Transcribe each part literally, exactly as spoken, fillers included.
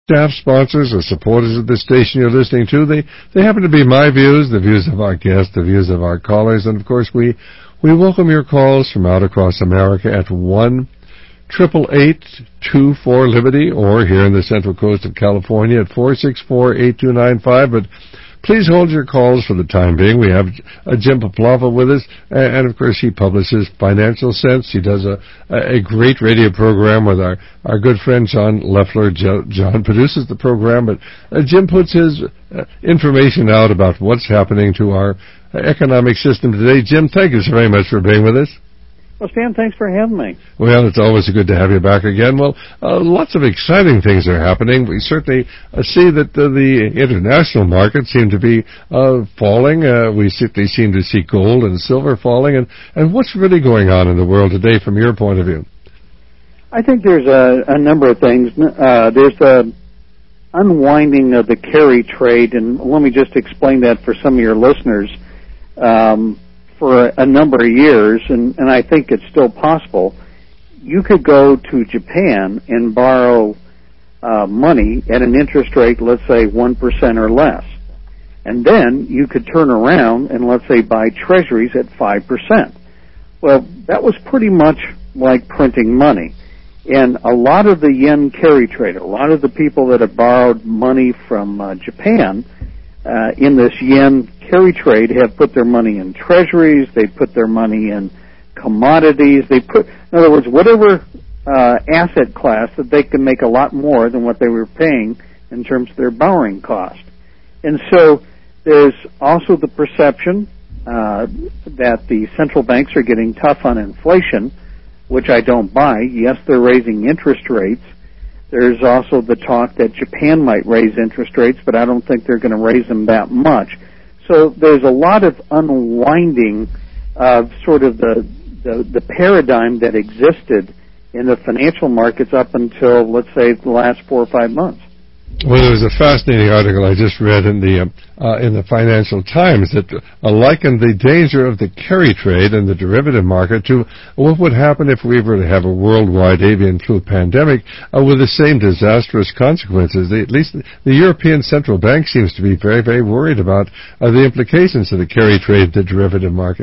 staff sponsors or supporters of the station you're listening to. They they happen to be my views, the views of our guests, the views of our callers, and of course we we welcome your calls from out across America at one triple eight two four Liberty, or here in the Central Coast of California at four six four eight two nine five. But please hold your calls for the time being. We have uh, Jim Poplava with us, and, and of course he publishes Financial Sense. He does a, a great radio program with our, our good friend John Leffler. Jo- John produces the program, but uh, Jim puts his uh, information out about what's happening to our uh, economic system today. Jim, thank you so very much for being with us. Well, Stan, thanks for having me. Well, it's always good to have you back again. Well, uh, lots of exciting things are happening. We certainly uh, see that uh, the international markets seem to be uh, falling. Uh, we certainly seem to see gold and silver falling. And, and what's really going on in the world today from your point of view? I think there's a, a number of things. Uh, there's the unwinding of the carry trade, and let me just explain that for some of your listeners. Um, for a number of years, and, and I think it's still possible, you could go to Japan and borrow uh, money at an interest rate, let's say one percent or less. And then you could turn around and, let's say, buy treasuries at five percent. Well, that was pretty much like printing money. And a lot of the yen carry trade, a lot of the people that have borrowed money from uh, Japan uh, in this yen carry trade have put their money in treasuries, they put their money in commodities, they put, in other words, whatever uh, asset class that they can make a lot more than what they were paying in terms of their borrowing cost. And so there's also the perception uh, that the central banks are getting tough on inflation, which I don't buy. Yes, they're raising interest rates. There's also the talk that Japan might raise interest rates, but I don't think they're going to raise them that much. So there's a lot of unwinding of sort of the, the the paradigm that existed in the financial markets up until, let's say, the last four or five months. Well, there was a fascinating article I just read in the uh, uh, in the Financial Times that uh, likened the danger of the carry trade and the derivative market to what would happen if we were to have a worldwide avian flu pandemic uh, with the same disastrous consequences. The, at least the European Central Bank seems to be very, very worried about uh, the implications of the carry trade, the derivative market.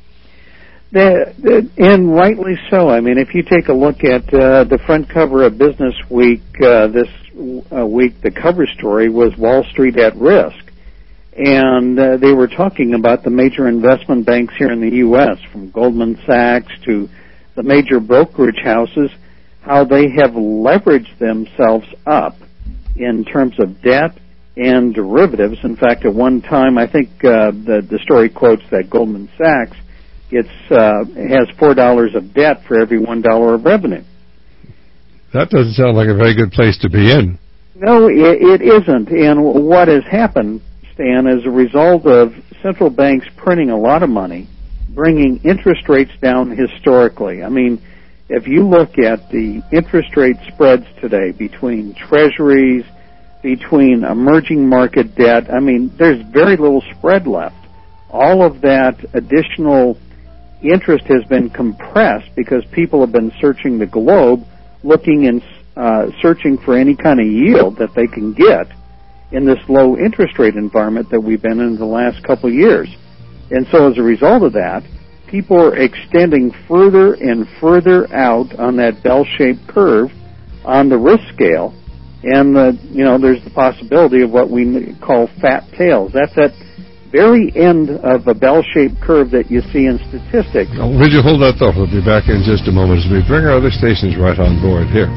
The, the, and rightly so. I mean, if you take a look at uh, the front cover of Business Week uh, this uh, week, the cover story was Wall Street at Risk. And uh, they were talking about the major investment banks here in the U S, from Goldman Sachs to the major brokerage houses, how they have leveraged themselves up in terms of debt and derivatives. In fact, at one time, I think uh, the, the story quotes that Goldman Sachs It's uh, has four dollars of debt for every one dollar of revenue. That doesn't sound like a very good place to be in. No, it, it isn't. And what has happened, Stan, as a result of central banks printing a lot of money, bringing interest rates down historically. I mean, if you look at the interest rate spreads today between treasuries, between emerging market debt, I mean, there's very little spread left. All of that additional interest has been compressed because people have been searching the globe, looking and uh, searching for any kind of yield that they can get in this low interest rate environment that we've been in the last couple of years. And so as a result of that, people are extending further and further out on that bell-shaped curve on the risk scale. And, uh, you know, there's the possibility of what we call fat tails. That's that very end of a bell-shaped curve that you see in statistics. Now, would you hold that thought? We'll be back in just a moment as we bring our other stations right on board here.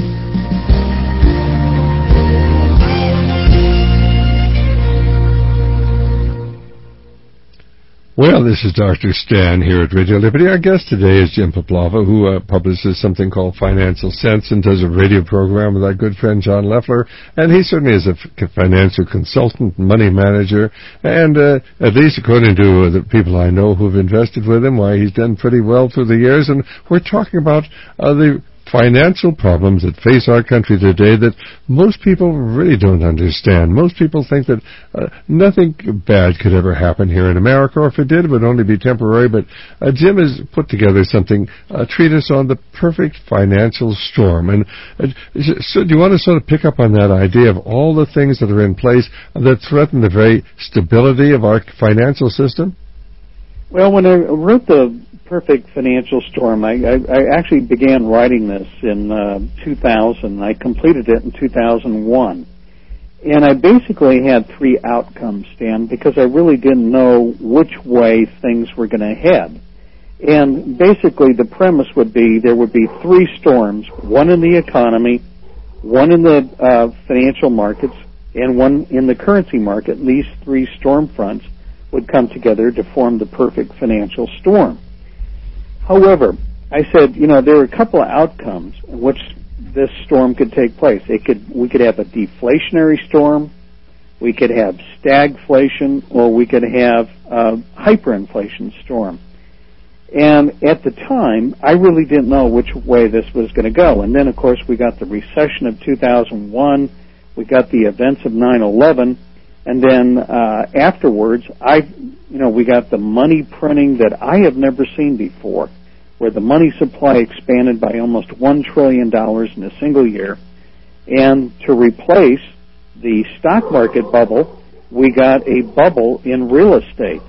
Well, this is Doctor Stan here at Radio Liberty. Our guest today is Jim Poplava, who uh, publishes something called Financial Sense and does a radio program with our good friend John Leffler. And he certainly is a f- financial consultant, money manager, and uh, at least according to uh, the people I know who've invested with him, why he's done pretty well through the years. And we're talking about uh, the financial problems that face our country today that most people really don't understand. Most people think that uh, nothing bad could ever happen here in America, or if it did, it would only be temporary. But uh, Jim has put together something, a treatise on the perfect financial storm. And uh, so do you want to sort of pick up on that idea of all the things that are in place that threaten the very stability of our financial system? Well, when I wrote the Perfect Financial Storm, I, I, I actually began writing this in uh, two thousand. I completed it in two thousand one. And I basically had three outcomes, Stan, because I really didn't know which way things were going to head. And basically the premise would be there would be three storms, one in the economy, one in the uh, financial markets, and one in the currency market. And these three storm fronts would come together to form the perfect financial storm. However, I said, you know, there are a couple of outcomes in which this storm could take place. It could, we could have a deflationary storm, we could have stagflation, or we could have a hyperinflation storm. And at the time, I really didn't know which way this was going to go. And then, of course, we got the recession of two thousand one, we got the events of nine eleven, and then uh, afterwards, I, you know, we got the money printing that I have never seen before, where the money supply expanded by almost one trillion dollars in a single year. And to replace the stock market bubble, we got a bubble in real estate.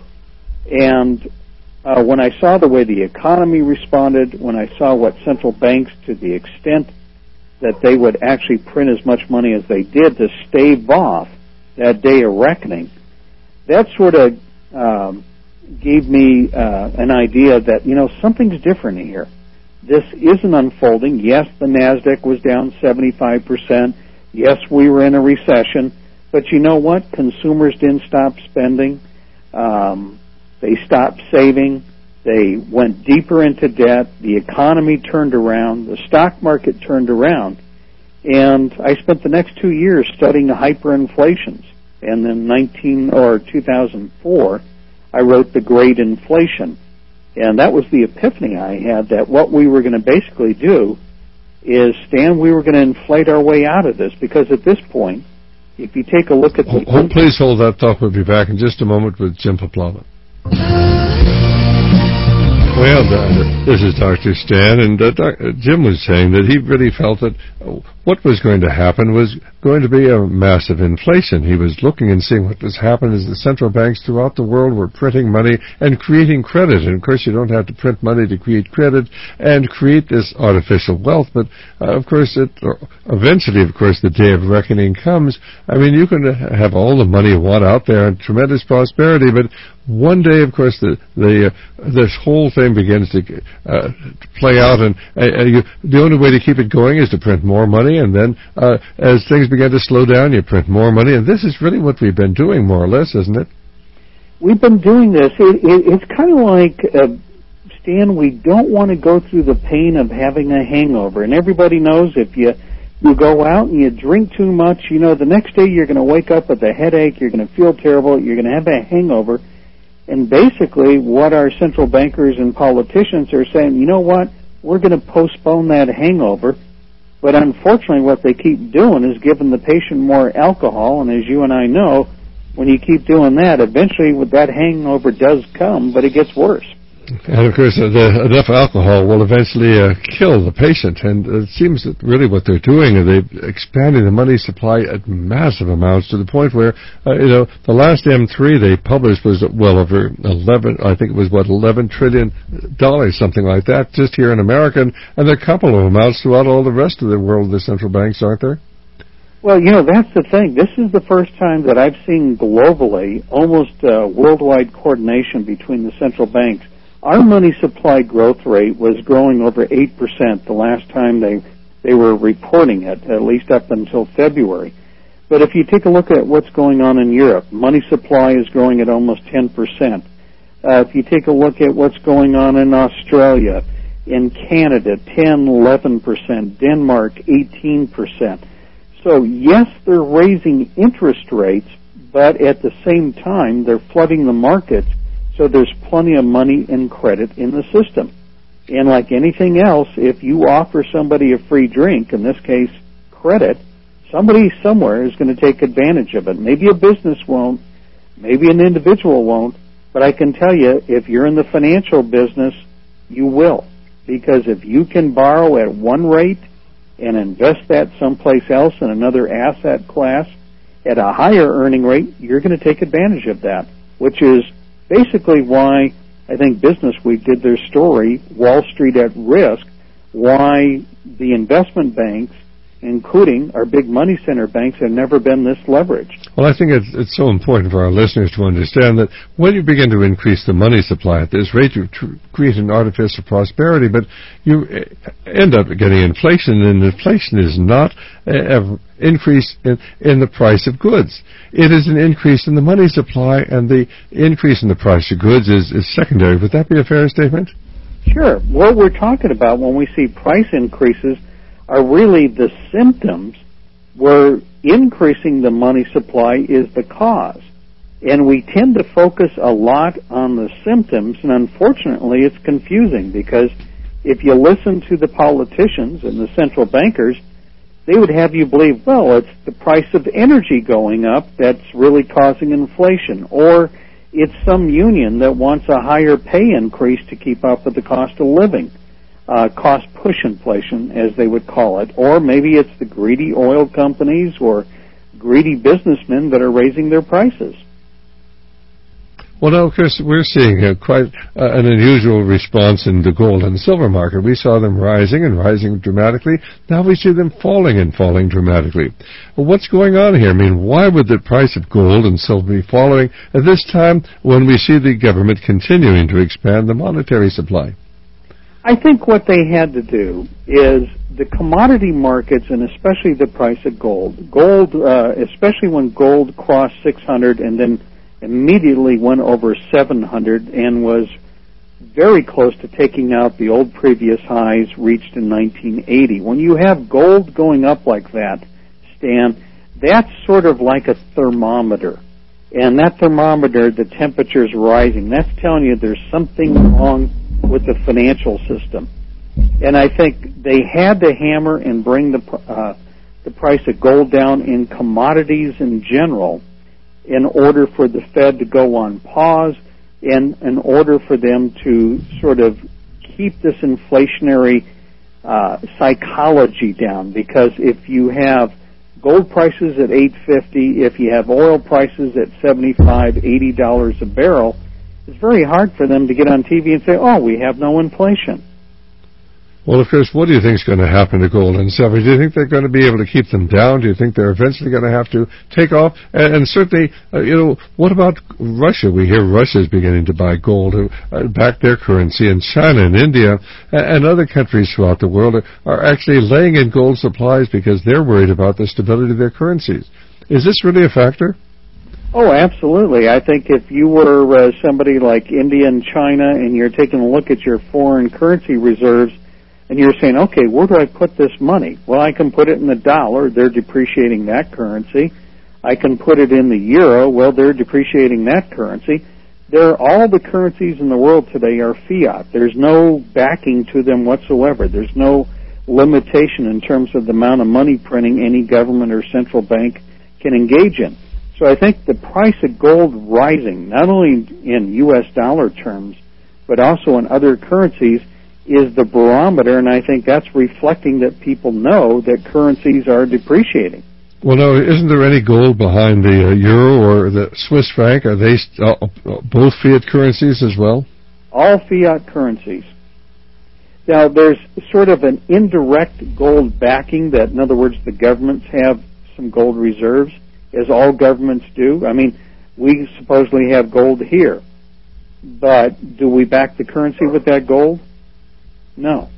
And uh, when I saw the way the economy responded, when I saw what central banks, to the extent that they would actually print as much money as they did to stave off that day of reckoning, that sort of um, gave me uh, an idea that, you know, something's different here. This isn't unfolding. Yes, the NASDAQ was down seventy-five percent. Yes, we were in a recession. But you know what? Consumers didn't stop spending. Um, they stopped saving. They went deeper into debt. The economy turned around. The stock market turned around. And I spent the next two years studying the hyperinflations. And in nineteen or two thousand four, I wrote The Great Inflation. And that was the epiphany I had, that what we were going to basically do is, Stan, we were going to inflate our way out of this. Because at this point, if you take a look at the... Oh, please hold that thought. We'll be back in just a moment with Jim Poplawla. Well, uh, this is Doctor Stan, and uh, Doctor Jim was saying that he really felt that uh, what was going to happen was going to be a massive inflation. He was looking and seeing what was happening as the central banks throughout the world were printing money and creating credit. And, of course, you don't have to print money to create credit and create this artificial wealth. But, uh, of course, it, uh, eventually, of course, the day of reckoning comes. I mean, you can have all the money you want out there and tremendous prosperity, but one day, of course, the, the uh, this whole thing begins to uh, play out, and uh, you, the only way to keep it going is to print more money, and then uh, as things begin to slow down, you print more money, and this is really what we've been doing, more or less, isn't it? We've been doing this. It, it, it's kind of like, uh, Stan, we don't want to go through the pain of having a hangover, and everybody knows if you you go out and you drink too much, you know, the next day you're going to wake up with a headache, you're going to feel terrible, you're going to have a hangover. And basically what our central bankers and politicians are saying, you know what, we're going to postpone that hangover. But unfortunately what they keep doing is giving the patient more alcohol. And as you and I know, when you keep doing that, eventually that hangover does come, but it gets worse. And, of course, uh, the, enough alcohol will eventually uh, kill the patient. And it seems that really what they're doing is they've expanded the money supply at massive amounts to the point where, uh, you know, the last M three they published was well over eleven, I think it was, what, eleven trillion dollars, something like that, just here in America. And, and there are a couple of amounts throughout all the rest of the world, the central banks, aren't there? Well, you know, that's the thing. This is the first time that I've seen globally almost uh, worldwide coordination between the central banks. Our money supply growth rate was growing over eight percent the last time they they were reporting it, at least up until February. But if you take a look at what's going on in Europe, money supply is growing at almost ten percent. Uh, if you take a look at what's going on in Australia, in Canada, ten, eleven percent, Denmark, eighteen percent. So, yes, they're raising interest rates, but at the same time, they're flooding the markets. So there's plenty of money and credit in the system. And like anything else, if you offer somebody a free drink, in this case credit, somebody somewhere is going to take advantage of it. Maybe a business won't, maybe an individual won't, but I can tell you, if you're in the financial business, you will. Because if you can borrow at one rate and invest that someplace else in another asset class at a higher earning rate, you're going to take advantage of that, which is basically why I think Business Week did their story, Wall Street at Risk, why the investment banks, including our big money center banks, have never been this leveraged. Well, I think it's, it's so important for our listeners to understand that when you begin to increase the money supply at this rate, you tr- create an artificial prosperity, but you end up getting inflation, and inflation is not an increase in, in the price of goods. It is an increase in the money supply, and the increase in the price of goods is, is secondary. Would that be a fair statement? Sure. What we're talking about when we see price increases are really the symptoms where increasing the money supply is the cause. And we tend to focus a lot on the symptoms, and unfortunately it's confusing because if you listen to the politicians and the central bankers, they would have you believe, well, it's the price of energy going up that's really causing inflation, or it's some union that wants a higher pay increase to keep up with the cost of living. Uh, cost push inflation, as they would call it, or maybe it's the greedy oil companies or greedy businessmen that are raising their prices. Well, now, Chris, we're seeing uh, quite uh, an unusual response in the gold and silver market. We saw them rising and rising dramatically. Now we see them falling and falling dramatically. Well, what's going on here? I mean, why would the price of gold and silver be falling at this time when we see the government continuing to expand the monetary supply? I think what they had to do is the commodity markets, and especially the price of gold. Gold, uh, especially when gold crossed six hundred and then immediately went over seven hundred and was very close to taking out the old previous highs reached in nineteen eighty. When you have gold going up like that, Stan, that's sort of like a thermometer. And that thermometer, the temperature's rising. That's telling you there's something wrong with the financial system. And I think they had to hammer and bring the uh, the price of gold down in commodities in general in order for the Fed to go on pause and in order for them to sort of keep this inflationary uh, psychology down. Because if you have gold prices at eight fifty, if you have oil prices at seventy-five, eighty dollars a barrel, it's very hard for them to get on T V and say, oh, we have no inflation. Well, of course, what do you think is going to happen to gold and silver? Do you think they're going to be able to keep them down? Do you think they're eventually going to have to take off? And, and certainly, uh, you know, what about Russia? We hear Russia is beginning to buy gold, uh, back their currency, and China and India and, and other countries throughout the world are, are actually laying in gold supplies because they're worried about the stability of their currencies. Is this really a factor? Oh, absolutely. I think if you were uh, somebody like India and China and you're taking a look at your foreign currency reserves and you're saying, okay, where do I put this money? Well, I can put it in the dollar. They're depreciating that currency. I can put it in the euro. Well, they're depreciating that currency. They're, all the currencies in the world today are fiat. There's no backing to them whatsoever. There's no limitation in terms of the amount of money printing any government or central bank can engage in. So I think the price of gold rising, not only in U S dollar terms, but also in other currencies, is the barometer, and I think that's reflecting that people know that currencies are depreciating. Well, no, isn't there any gold behind the uh, euro or the Swiss franc? Are they uh, both fiat currencies as well? All fiat currencies. Now, there's sort of an indirect gold backing that, in other words, the governments have some gold reserves, as all governments do. I mean, we supposedly have gold here, but do we back the currency with that gold? No.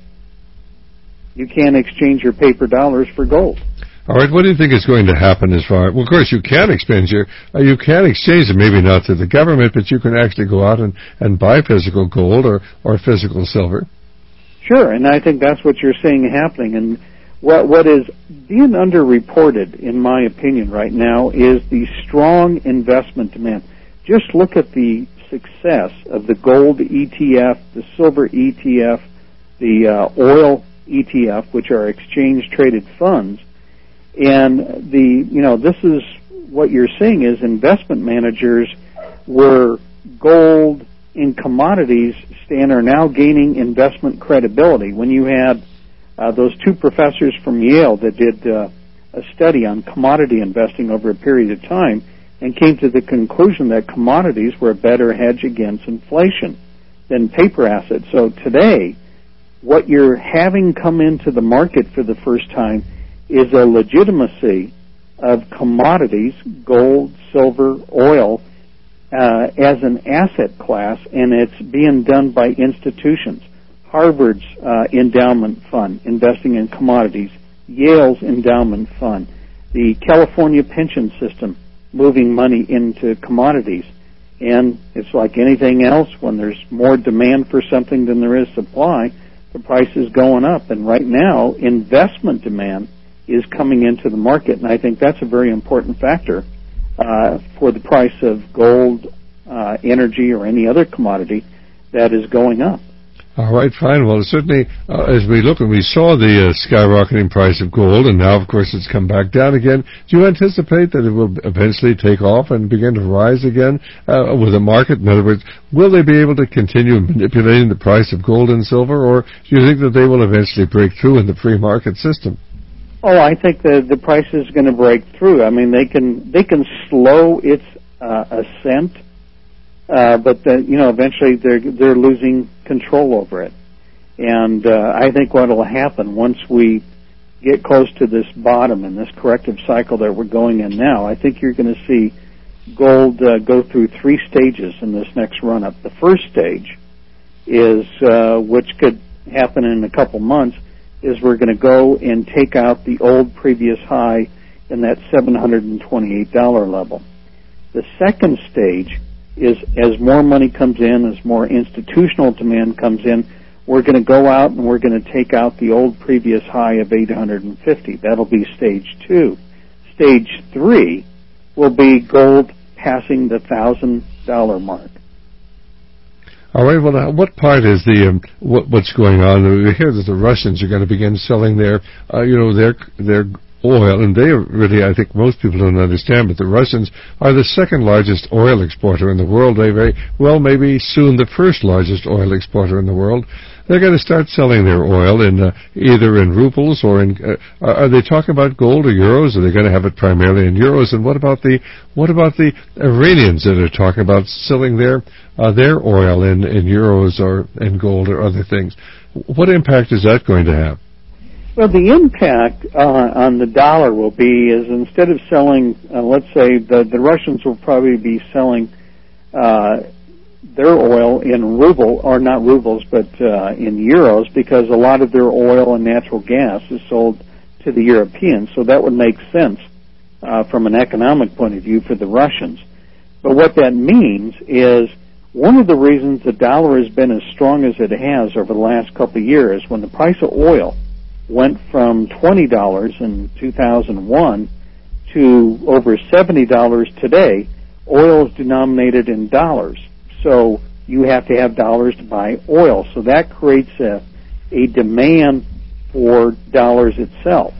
You can't exchange your paper dollars for gold. All right, what do you think is going to happen as far? Well, of course, you can exchange your, uh, you can exchange it, maybe not to the government, but you can actually go out and, and buy physical gold or, or physical silver. Sure, and I think that's what you're seeing happening. And what what is being underreported, in my opinion, right now, is the strong investment demand. Just look at the success of the gold E T F, the silver E T F, the uh, oil E T F, which are exchange-traded funds. And the, you know, this is what you're seeing is investment managers were gold in commodities stand are now gaining investment credibility. When you had uh, those two professors from Yale that did uh, a study on commodity investing over a period of time and came to the conclusion that commodities were a better hedge against inflation than paper assets. So today, what you're having come into the market for the first time is a legitimacy of commodities, gold, silver, oil, uh, as an asset class, and it's being done by institutions. Harvard's uh, endowment fund investing in commodities, Yale's endowment fund, the California pension system moving money into commodities. And it's like anything else, when there's more demand for something than there is supply, the price is going up. And right now, investment demand is coming into the market, and I think that's a very important factor uh, for the price of gold, uh, energy, or any other commodity that is going up. All right, fine. Well, certainly, uh, as we look and we saw the uh, skyrocketing price of gold, and now, of course, it's come back down again. Do you anticipate that it will eventually take off and begin to rise again uh, with the market? In other words, will they be able to continue manipulating the price of gold and silver, or do you think that they will eventually break through in the free market system? Oh, I think the the price is going to break through. I mean, they can they can slow its uh, ascent, uh, but the, you know, eventually they're they're losing control over it. And uh, I think what will happen once we get close to this bottom in this corrective cycle that we're going in now, I think you're going to see gold uh, go through three stages in this next run up. The first stage is, uh, which could happen in a couple months, is we're going to go and take out the old previous high in that seven hundred twenty-eight dollars level. The second stage is as more money comes in, as more institutional demand comes in, we're going to go out and we're going to take out the old previous high of eight hundred fifty. That'll be stage two. Stage three will be gold passing the one thousand dollars mark. All right. Well, uh, what part is the um, what, what's going on? We hear that the Russians are going to begin selling their, uh, you know, their their oil, and they are really, I think, most people don't understand, but the Russians are the second largest oil exporter in the world. They very well, maybe soon the first largest oil exporter in the world. They're going to start selling their oil in uh, either in rubles or in. Uh, are they talking about gold or euros? Are they going to have it primarily in euros? And what about the what about the Iranians that are talking about selling their uh, their oil in, in euros or in gold or other things? What impact is that going to have? Well, the impact uh, on the dollar will be is instead of selling, uh, let's say the the Russians will probably be selling Uh, their oil in ruble, or not rubles, but uh, in euros, because a lot of their oil and natural gas is sold to the Europeans. So that would make sense uh, from an economic point of view for the Russians. But what that means is one of the reasons the dollar has been as strong as it has over the last couple of years, when the price of oil went from twenty dollars in two thousand one to over seventy dollars today, oil is denominated in dollars. So you have to have dollars to buy oil. So that creates a, a demand for dollars itself.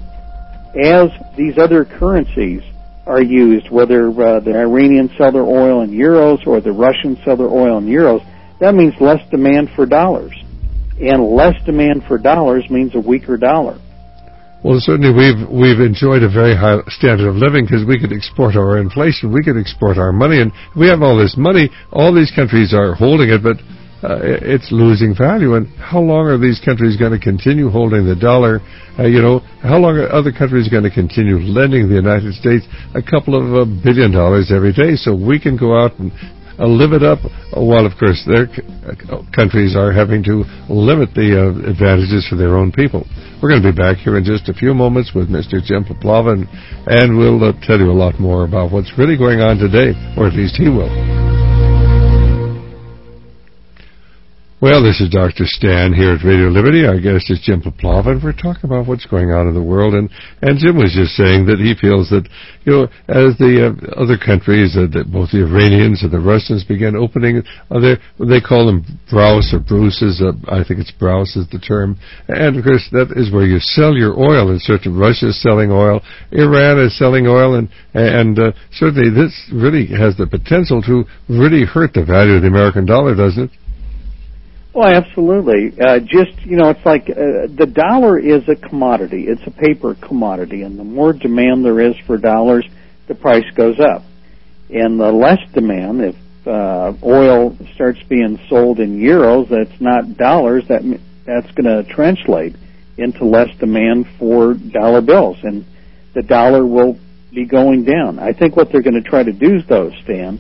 As these other currencies are used, whether uh, the Iranians sell their oil in euros or the Russians sell their oil in euros, that means less demand for dollars. And less demand for dollars means a weaker dollar. Well, certainly we've we've enjoyed a very high standard of living because we could export our inflation, we could export our money, and we have all this money. All these countries are holding it, but uh, it's losing value. And how long are these countries going to continue holding the dollar? Uh, you know, how long are other countries going to continue lending the United States a couple of uh, billion dollars every day so we can go out and Uh, live it up, while, of course, their c- uh, countries are having to limit the uh, advantages for their own people. We're going to be back here in just a few moments with Mister Jim Poplava, and, and we'll uh, tell you a lot more about what's really going on today, or at least he will. Well, this is Doctor Stan here at Radio Liberty. Our guest is Jim Poplava, and we're talking about what's going on in the world. And, and Jim was just saying that he feels that, you know, as the uh, other countries, uh, that both the Iranians and the Russians began opening, uh, their, they call them browse or bruises. Uh, I think it's browse is the term. And, of course, that is where you sell your oil. And certainly Russia is selling oil. Iran is selling oil. And, and uh, certainly this really has the potential to really hurt the value of the American dollar, doesn't it? Well, absolutely. Uh, just, you know, it's like uh, the dollar is a commodity. It's a paper commodity, and the more demand there is for dollars, the price goes up. And the less demand, if uh, oil starts being sold in euros, that's not dollars, that that's going to translate into less demand for dollar bills, and the dollar will be going down. I think what they're going to try to do, though, Stan,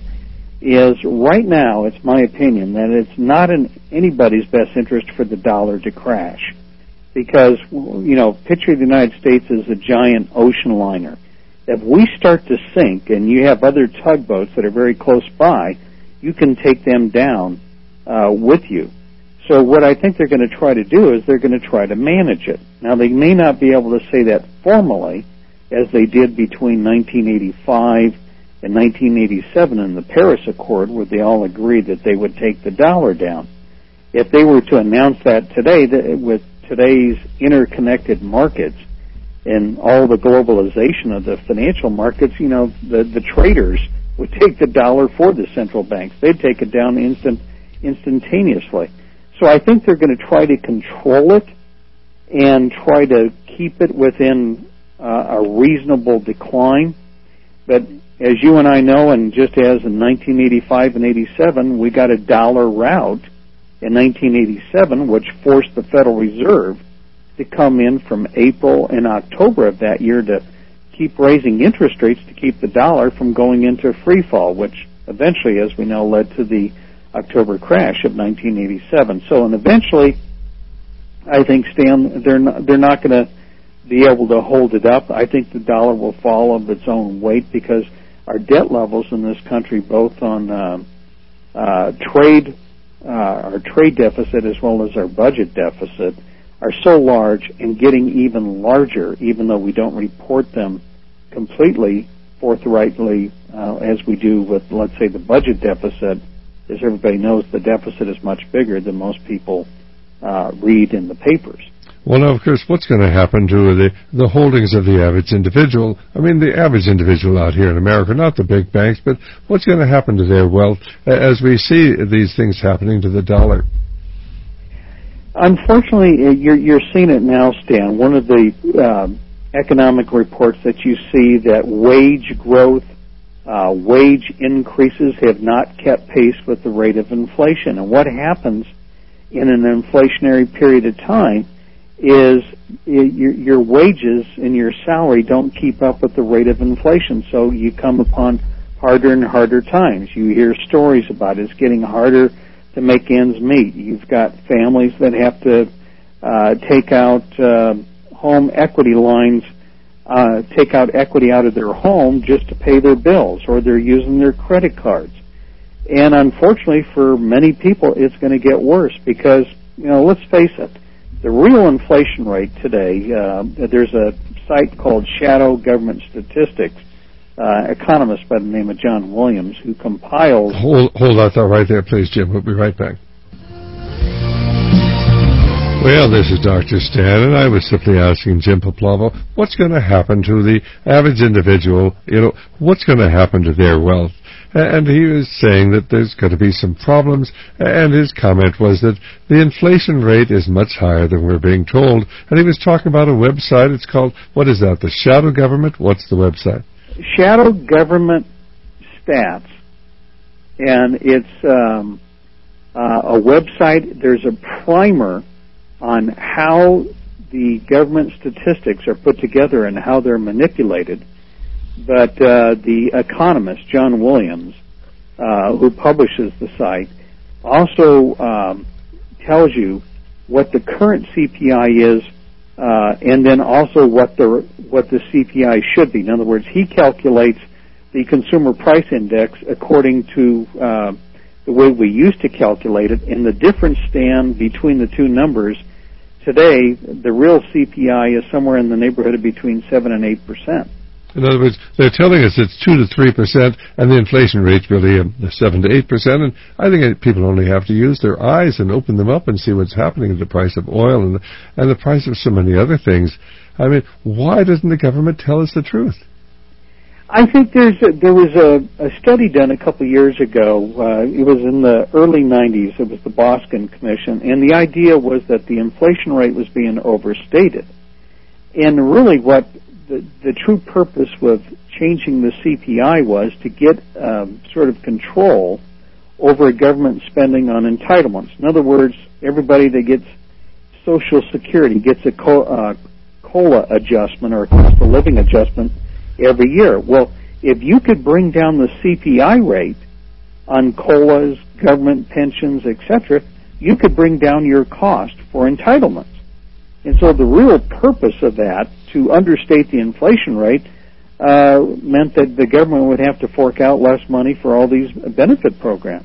is right now, it's my opinion, that it's not in anybody's best interest for the dollar to crash. Because, you know, picture the United States as a giant ocean liner. If we start to sink and you have other tugboats that are very close by, you can take them down uh, with you. So what I think they're going to try to do is they're going to try to manage it. Now, they may not be able to say that formally, as they did between nineteen eighty-five in nineteen eighty-seven in the Paris Accord, where they all agreed that they would take the dollar down. If they were to announce that today, that with today's interconnected markets and all the globalization of the financial markets, you know, the, the traders would take the dollar for the central banks. They'd take it down instant, instantaneously. So I think they're going to try to control it and try to keep it within uh, a reasonable decline. But as you and I know, and just as in nineteen eighty-five and eighty-seven, we got a dollar rout in nineteen eighty-seven, which forced the Federal Reserve to come in from April and October of that year to keep raising interest rates to keep the dollar from going into free fall, which eventually, as we know, led to the October crash of nineteen eighty-seven. So, and eventually, I think, Stan, they're not, they're not going to be able to hold it up. I think the dollar will fall of its own weight because our debt levels in this country, both on uh, uh, trade, uh, our trade deficit as well as our budget deficit, are so large and getting even larger, even though we don't report them completely forthrightly uh, as we do with, let's say, the budget deficit. As everybody knows, the deficit is much bigger than most people uh, read in the papers. Well, now, of course, what's going to happen to the, the holdings of the average individual? I mean, the average individual out here in America, not the big banks, but what's going to happen to their wealth as we see these things happening to the dollar? Unfortunately, you're, you're seeing it now, Stan. One of the uh, economic reports that you see that wage growth, uh, wage increases have not kept pace with the rate of inflation. And what happens in an inflationary period of time is your, your wages and your salary don't keep up with the rate of inflation, so you come upon harder and harder times. You hear stories about it. It's getting harder to make ends meet. You've got families that have to uh, take out uh, home equity lines, uh, take out equity out of their home just to pay their bills, or they're using their credit cards. And unfortunately, for many people, it's going to get worse because, you know, let's face it, the real inflation rate today, uh, there's a site called Shadow Government Statistics, uh, economist by the name of John Williams, who compiles... Hold, hold that thought right there, please, Jim. We'll be right back. Well, this is Doctor Stan, and I was simply asking Jim Poplava, what's going to happen to the average individual? You know, what's going to happen to their wealth? And he was saying that there's going to be some problems, and his comment was that the inflation rate is much higher than we're being told. And he was talking about a website. It's called, what is that, the Shadow Government? What's the website? Shadow Government Stats. And it's um, uh, a website. There's a primer on how the government statistics are put together and how they're manipulated. But uh, the economist, John Williams, uh, who publishes the site, also um, tells you what the current C P I is, uh, and then also what the what the C P I should be. In other words, he calculates the consumer price index according to uh, the way we used to calculate it, and the difference, Stan, between the two numbers, today the real C P I is somewhere in the neighborhood of between seven and eight percent. In other words, they're telling us it's two to three percent, and the inflation rate's really um, seven to eight percent. And I think people only have to use their eyes and open them up and see what's happening with the price of oil and the, and the price of so many other things. I mean, why doesn't the government tell us the truth? I think there's a, there was a, a study done a couple of years ago. Uh, it was in the early nineties. It was the Boston Commission, and the idea was that the inflation rate was being overstated. And really, what the, the true purpose with changing the C P I was to get um, sort of control over government spending on entitlements. In other words, everybody that gets Social Security gets a co- uh, COLA adjustment or a cost of living adjustment every year. Well, if you could bring down the C P I rate on COLAs, government pensions, et cetera, you could bring down your cost for entitlements. And so the real purpose of that, to understate the inflation rate, uh, meant that the government would have to fork out less money for all these benefit programs.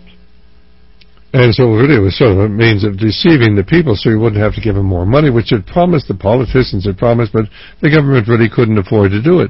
And so really it was sort of a means of deceiving the people so you wouldn't have to give them more money, which had promised, the politicians had promised, but the government really couldn't afford to do it.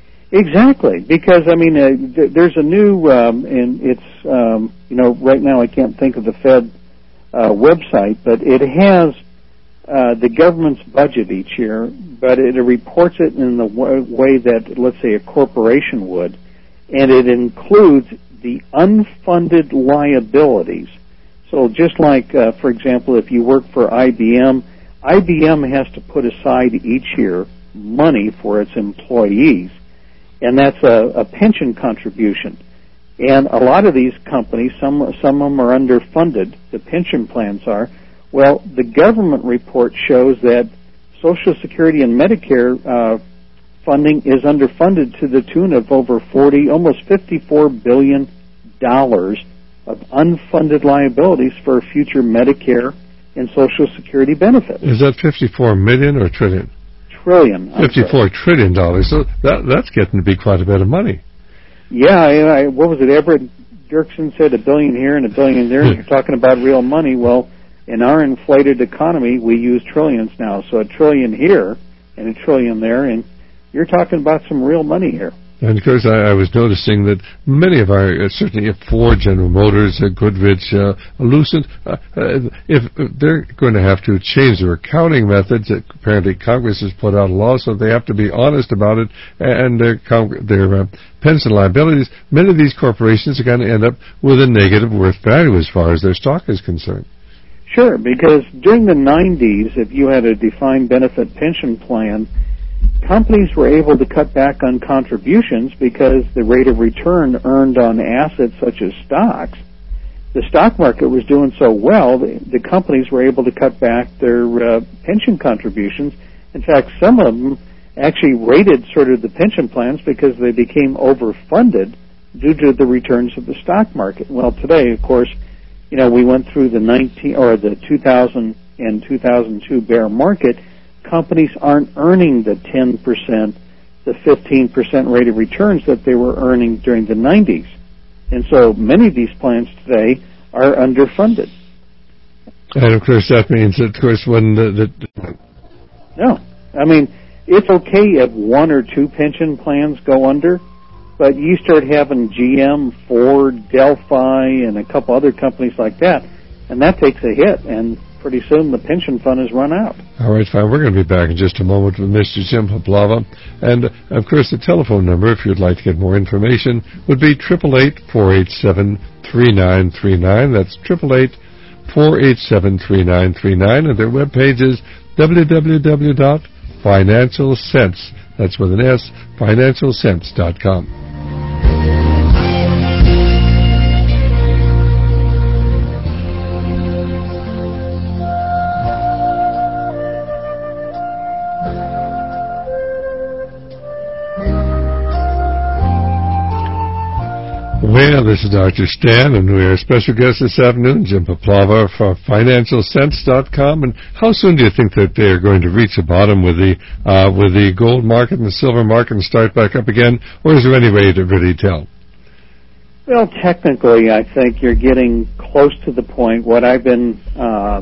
Exactly, because, I mean, uh, th- there's a new, um, and it's, um, you know, right now I can't think of the Fed uh, website, but it has uh, the government's budget each year, but it reports it in the w- way that, let's say, a corporation would, and it includes the unfunded liabilities. So just like, uh, for example, if you work for I B M, I B M has to put aside each year money for its employees, and that's a, a pension contribution. And a lot of these companies, some some of them are underfunded, the pension plans are. Well, the government report shows that Social Security and Medicare uh, funding is underfunded to the tune of over forty, almost fifty-four billion dollars of unfunded liabilities for future Medicare and Social Security benefits. Is that fifty-four million or trillion? Trillion. fifty-four trillion dollars. So that that's getting to be quite a bit of money. Yeah, I, I, what was it? Everett Dirksen said a billion here and a billion there. And you're talking about real money. Well, in our inflated economy, we use trillions now. So a trillion here and a trillion there, and you're talking about some real money here. And of course, I, I was noticing that many of our, uh, certainly Ford, General Motors, uh, Goodrich, uh, Lucent, uh, uh, if, if they're going to have to change their accounting methods, uh, apparently Congress has put out a law, so they have to be honest about it, and their, their uh, pension liabilities, many of these corporations are going to end up with a negative worth value as far as their stock is concerned. Sure, because during the nineties, if you had a defined benefit pension plan, companies were able to cut back on contributions because the rate of return earned on assets such as stocks, the stock market was doing so well, the, the companies were able to cut back their uh, pension contributions. In fact, some of them actually raided sort of the pension plans because they became overfunded due to the returns of the stock market. Well, today, of course, you know, we went through the nineteen or the two thousand and two thousand two bear market. Companies aren't earning the ten percent, the fifteen percent rate of returns that they were earning during the nineties. And so many of these plans today are underfunded. And of course that means that, of course, when the... the no. I mean, it's okay if one or two pension plans go under, but you start having G M, Ford, Delphi, and a couple other companies like that, and that takes a hit, and pretty soon the pension fund is run out. All right, fine. We're going to be back in just a moment with Mister Jim Paplava. And, of course, the telephone number, if you'd like to get more information, would be eight eight eight, four eight seven, three nine three nine. That's eight eight eight, four eight seven, three nine three nine. And their webpage is w w w dot financial sense, that's with an S, financial sense dot com. Well, this is Doctor Stan, and we are a special guest this afternoon, Jim Paplava from financial sense dot com. And how soon do you think that they are going to reach the bottom with the uh, with the gold market and the silver market and start back up again, or is there any way to really tell? Well, technically, I think you're getting close to the point. What I've been uh,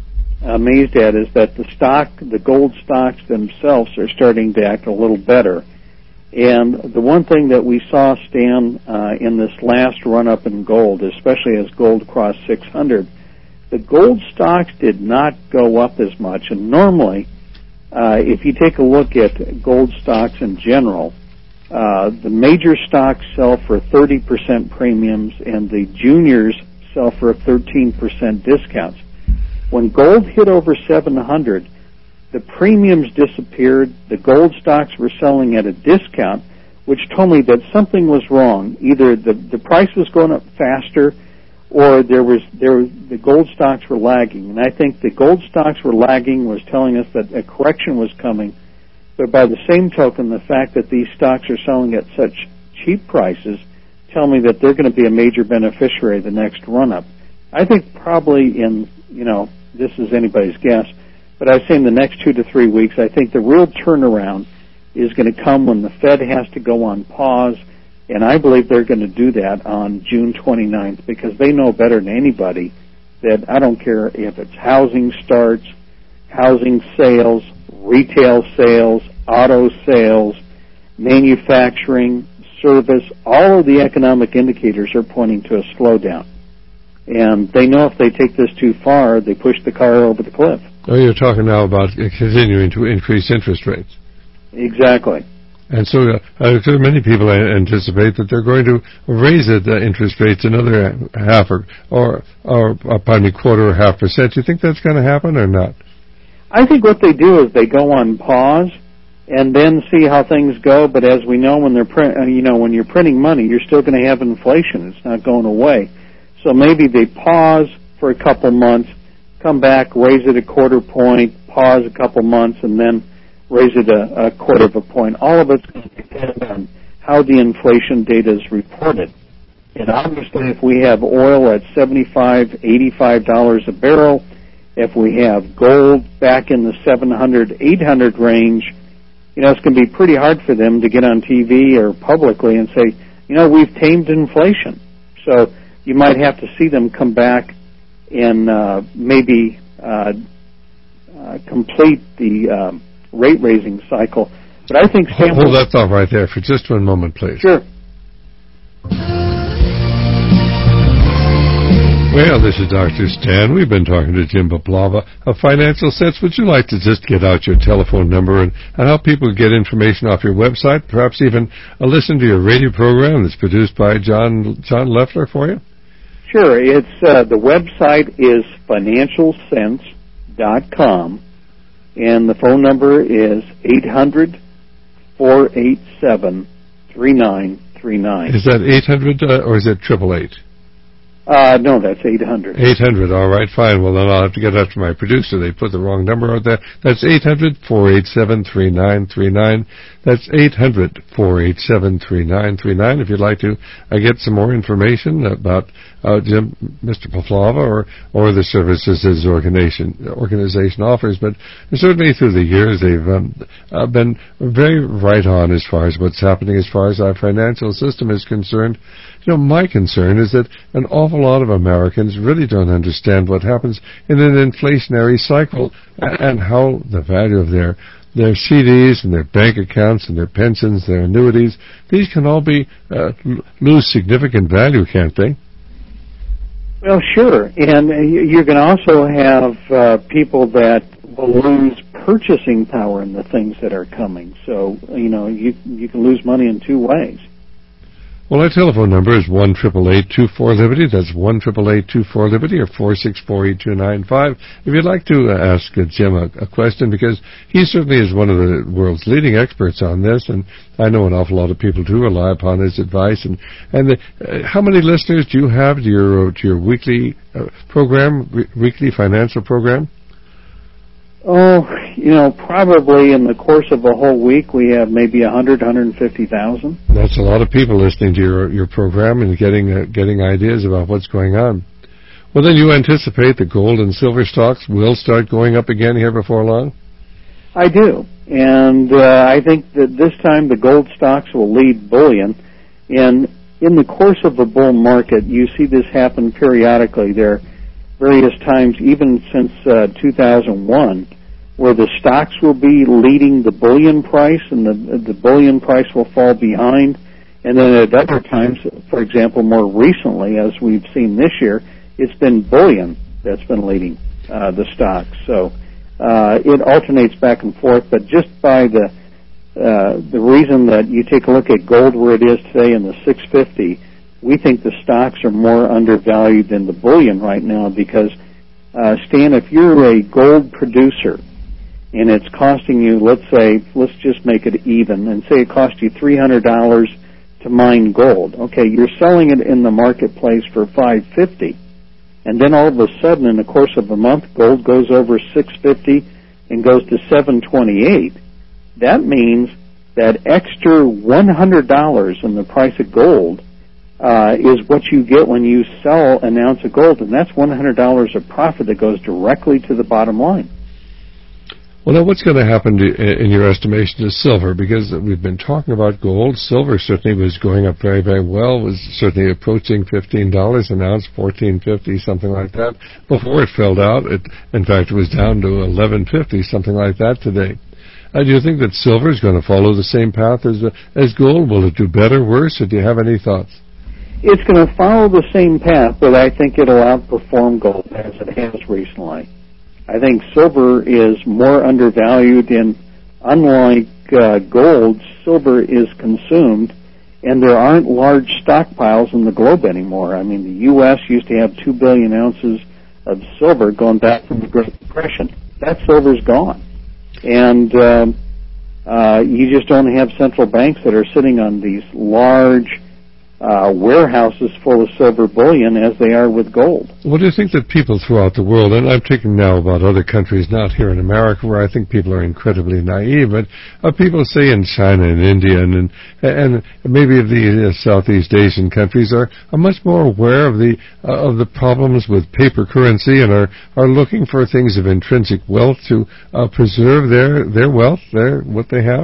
amazed at is that the stock, the gold stocks themselves are starting to act a little better. And the one thing that we saw, Stan, uh, in this last run-up in gold, especially as gold crossed six hundred, the gold stocks did not go up as much. And normally, uh, if you take a look at gold stocks in general, uh, the major stocks sell for thirty percent premiums and the juniors sell for thirteen percent discounts. When gold hit over seven hundred, the premiums disappeared. The gold stocks were selling at a discount, which told me that something was wrong. Either the, the price was going up faster, or there was there the gold stocks were lagging. And I think the gold stocks were lagging was telling us that a correction was coming. But by the same token, the fact that these stocks are selling at such cheap prices tell me that they're going to be a major beneficiary of the next run-up. I think probably in, you know, this is anybody's guess, but I say in the next two to three weeks, I think the real turnaround is going to come when the Fed has to go on pause, and I believe they're going to do that on June twenty-ninth because they know better than anybody that I don't care if it's housing starts, housing sales, retail sales, auto sales, manufacturing, service, all of the economic indicators are pointing to a slowdown. And they know if they take this too far, they push the car over the cliff. Oh, you're talking now about continuing to increase interest rates. Exactly. And so uh, uh, many people anticipate that they're going to raise it, uh, interest rates another half or, or, or uh, pardon me, quarter or half percent. Do you think that's going to happen or not? I think what they do is they go on pause and then see how things go. But as we know, when they're print, uh, you know, when you're printing money, you're still going to have inflation. It's not going away. So maybe they pause for a couple months, come back, raise it a quarter point, pause a couple months, and then raise it a, a quarter of a point. All of it's going to depend on how the inflation data is reported. And obviously, if we have oil at seventy-five dollars, eighty-five dollars a barrel, if we have gold back in the seven hundred, eight hundred range, you know, it's going to be pretty hard for them to get on T V or publicly and say, you know, we've tamed inflation. So you might have to see them come back and uh, maybe uh, uh, complete the um, rate-raising cycle. But I think... Hold, hold that thought right there for just one moment, please. Sure. Well, this is Doctor Stan. We've been talking to Jim Poplava of Financial Sense. Would you like to just get out your telephone number and, and help people get information off your website, perhaps even uh, listen to your radio program that's produced by John John Leffler for you? Sure. It's uh, the website is financial sense dot com, and the phone number is eight hundred, four eight seven, three nine three nine. Is that eight hundred uh, or is it triple eight? Uh, no, that's eight hundred. eight hundred, all right, fine. Well, then I'll have to get after my producer. They put the wrong number out there. That's eight hundred, four eight seven, three nine three nine. That's eight hundred, four eight seven, three nine three nine. If you'd like to uh, get some more information about uh, Jim, Mister Poplava, or, or the services his organization, organization offers. But certainly through the years, they've um, uh, been very right on as far as what's happening as far as our financial system is concerned. You know, my concern is that an awful lot of Americans really don't understand what happens in an inflationary cycle and how the value of their their C Ds and their bank accounts and their pensions, their annuities, these can all be uh, lose significant value, can't they? Well, sure. And you're going to also have uh, people that will lose purchasing power in the things that are coming. So, you know, you you can lose money in two ways. Well, our telephone number is one eight eight eight, two four, Liberty. That's one eight eight eight, two four, Liberty, or four six four, eight two nine five. If you'd like to uh, ask uh, Jim a, a question, because he certainly is one of the world's leading experts on this, and I know an awful lot of people do rely upon his advice. And and the, uh, how many listeners do you have to your uh, to your weekly uh, program, re- weekly financial program? Oh, you know, probably in the course of a whole week we have maybe one hundred, one hundred fifty thousand. That's a lot of people listening to your your program and getting uh, getting ideas about what's going on. Well, then you anticipate the gold and silver stocks will start going up again here before long? I do. And uh, I think that this time the gold stocks will lead bullion. And in the course of a bull market, you see this happen periodically. There are various times, even since uh, two thousand one, where the stocks will be leading the bullion price, and the the bullion price will fall behind. And then at other times, for example, more recently, as we've seen this year, it's been bullion that's been leading uh, the stocks. So uh, it alternates back and forth. But just by the uh, the reason that you take a look at gold where it is today in the six fifty, we think the stocks are more undervalued than the bullion right now because, uh, Stan, if you're a gold producer and it's costing you, let's say, let's just make it even, and say it costs you three hundred dollars to mine gold. Okay, you're selling it in the marketplace for five hundred fifty dollars, and then all of a sudden, in the course of a month, gold goes over six hundred fifty dollars and goes to seven hundred twenty-eight dollars. That means that extra one hundred dollars in the price of gold uh, is what you get when you sell an ounce of gold, and that's one hundred dollars of profit that goes directly to the bottom line. Well, now, what's going to happen to, in your estimation to silver? Because we've been talking about gold. Silver certainly was going up very, very well, was certainly approaching fifteen dollars an ounce, fourteen fifty, something like that. Before it fell out, it, in fact, it was down to eleven fifty, something like that today. Uh, do you think that silver is going to follow the same path as, uh, as gold? Will it do better, worse, or do you have any thoughts? It's going to follow the same path, but I think it'll outperform gold as it has recently. I think silver is more undervalued, and unlike uh, gold, silver is consumed, and there aren't large stockpiles in the globe anymore. I mean, the U S used to have two billion ounces of silver going back from the Great Depression. That silver's gone. And um, uh, you just don't have central banks that are sitting on these large Uh, warehouses full of silver bullion as they are with gold. What do you think that people throughout the world, and I'm talking now about other countries, not here in America, where I think people are incredibly naive, but uh, people say in China and India and and maybe the uh, Southeast Asian countries are, are much more aware of the uh, of the problems with paper currency and are, are looking for things of intrinsic wealth to uh, preserve their their wealth, their what they have?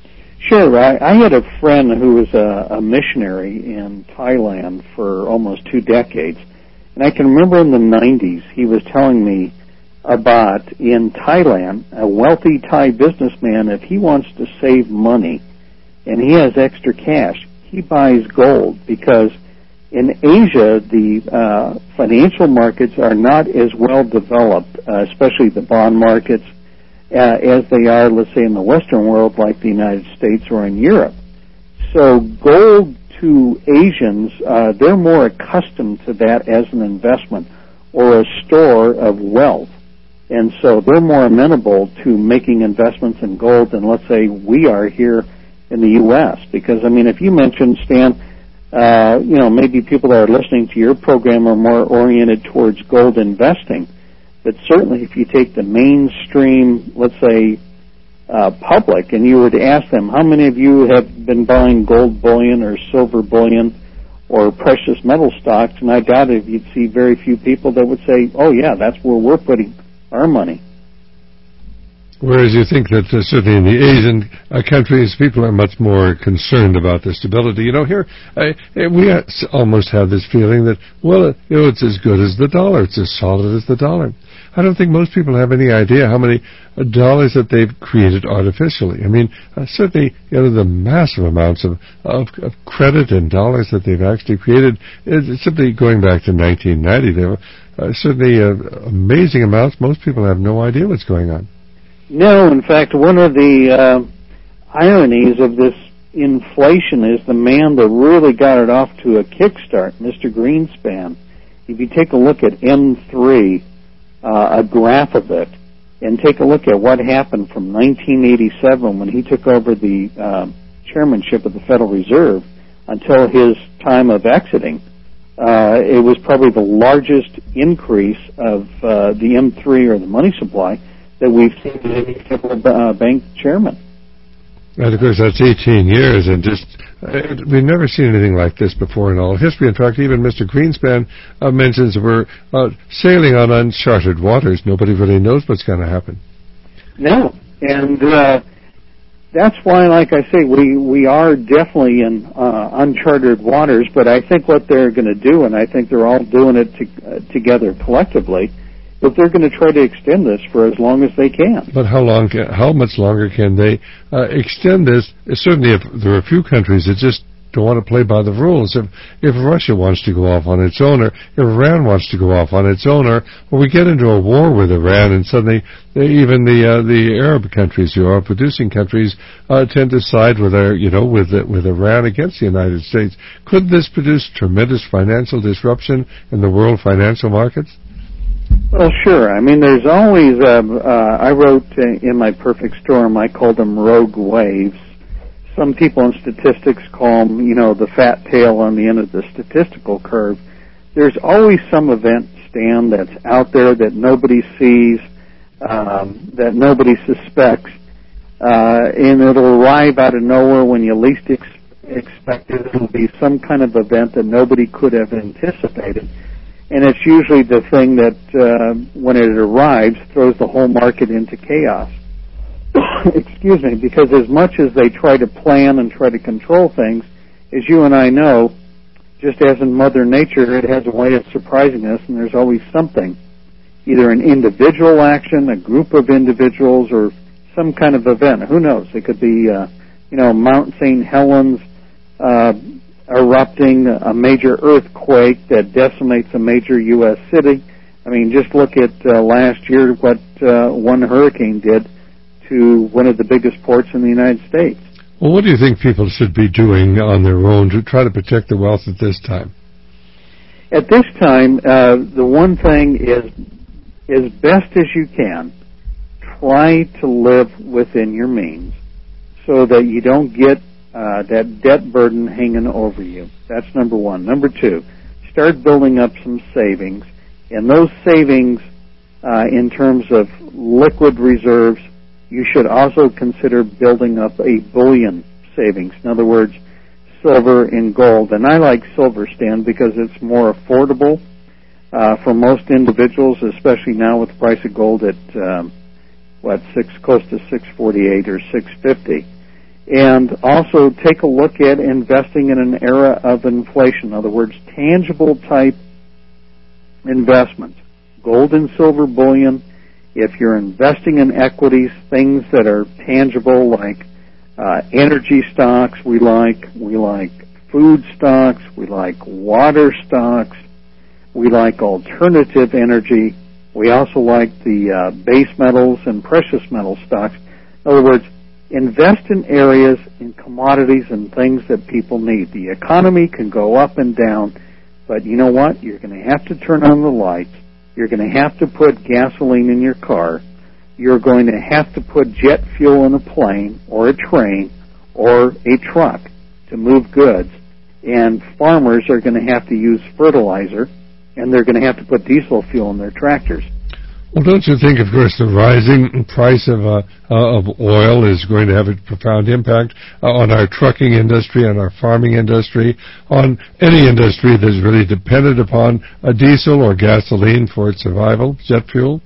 Sure. I, I had a friend who was a, a missionary in Thailand for almost two decades, and I can remember in the nineties he was telling me about in Thailand, a wealthy Thai businessman, if he wants to save money and he has extra cash, he buys gold because in Asia the uh, financial markets are not as well developed, uh, especially the bond markets, Uh, as they are, let's say, in the Western world, like the United States or in Europe. So gold to Asians, uh, they're more accustomed to that as an investment or a store of wealth. And so they're more amenable to making investments in gold than, let's say, we are here in the U S Because, I mean, if you mentioned, Stan, uh, you know, maybe people that are listening to your program are more oriented towards gold investing. But certainly if you take the mainstream, let's say, uh, public, and you were to ask them, how many of you have been buying gold bullion or silver bullion or precious metal stocks, and I doubt if you'd see very few people that would say, oh, yeah, that's where we're putting our money. Whereas you think that uh, certainly in the Asian uh, countries, people are much more concerned about the stability. You know, here uh, we almost have this feeling that, well, you know, it's as good as the dollar. It's as solid as the dollar. I don't think most people have any idea how many uh, dollars that they've created artificially. I mean, uh, certainly, you know, the massive amounts of, of, of credit and dollars that they've actually created, is simply going back to nineteen ninety, there were uh, certainly uh, amazing amounts. Most people have no idea what's going on. No, in fact, one of the uh, ironies of this inflation is the man that really got it off to a kickstart, Mister Greenspan. If you take a look at M three, uh, a graph of it, and take a look at what happened from nineteen eighty-seven when he took over the uh, chairmanship of the Federal Reserve until his time of exiting, uh, it was probably the largest increase of uh, the M three or the money supply that we've seen in any federal uh, bank chairman. And of course, that's eighteen years, and just uh, we've never seen anything like this before in all history. In fact, even Mister Greenspan uh, mentions we're uh, sailing on uncharted waters. Nobody really knows what's going to happen. No, and uh, that's why, like I say, we, we are definitely in uh, uncharted waters, but I think what they're going to do, and I think they're all doing it to, uh, together collectively, is they're going to try to extend this for as long as they can. But how long? Can, how much longer can they uh, extend this? Certainly, if there are a few countries that just don't want to play by the rules. If if Russia wants to go off on its own, or if Iran wants to go off on its own, or, or we get into a war with Iran, and suddenly even the uh, the Arab countries, who are producing countries, uh, tend to side with our, you know, with with Iran against the United States. Could this produce tremendous financial disruption in the world financial markets? Well, sure. I mean, there's always. Uh, uh, I wrote in my Perfect Storm. I called them rogue waves. Some people in statistics call them, you know, the fat tail on the end of the statistical curve. There's always some event, Stan, that's out there that nobody sees, um, that nobody suspects, uh, and it'll arrive out of nowhere when you least ex- expect it. It'll be some kind of event that nobody could have anticipated. And it's usually the thing that, uh, when it arrives, throws the whole market into chaos. Excuse me, because as much as they try to plan and try to control things, as you and I know, just as in Mother Nature, it has a way of surprising us, and there's always something, either an individual action, a group of individuals, or some kind of event. Who knows? It could be, uh, you know, Mount Saint Helens uh, erupting, a major earthquake that decimates a major U S city. I mean, just look at uh, last year what uh, one hurricane did to one of the biggest ports in the United States. Well, what do you think people should be doing on their own to try to protect their wealth at this time? At this time, uh, the one thing is, as best as you can, try to live within your means so that you don't get uh, that debt burden hanging over you. That's number one. Number two, start building up some savings. And those savings, uh, in terms of liquid reserves, you should also consider building up a bullion savings. In other words, silver and gold. And I like silver, Stan, because it's more affordable uh, for most individuals, especially now with the price of gold at, um, what, six, close to six forty-eight or six fifty. And also take a look at investing in an era of inflation. In other words, tangible type investments. Gold and silver bullion. If you're investing in equities, things that are tangible like uh, energy stocks, we like, we like food stocks, we like water stocks, we like alternative energy, we also like the uh, base metals and precious metal stocks. In other words, invest in areas, in commodities and things that people need. The economy can go up and down, but you know what? You're going to have to turn on the lights. You're going to have to put gasoline in your car. You're going to have to put jet fuel in a plane or a train or a truck to move goods. And farmers are going to have to use fertilizer, and they're going to have to put diesel fuel in their tractors. Well, don't you think, of course, the rising price of uh, uh, of oil is going to have a profound impact uh, on our trucking industry, on our farming industry, on any industry that's really dependent upon a diesel or gasoline for its survival, jet fuel?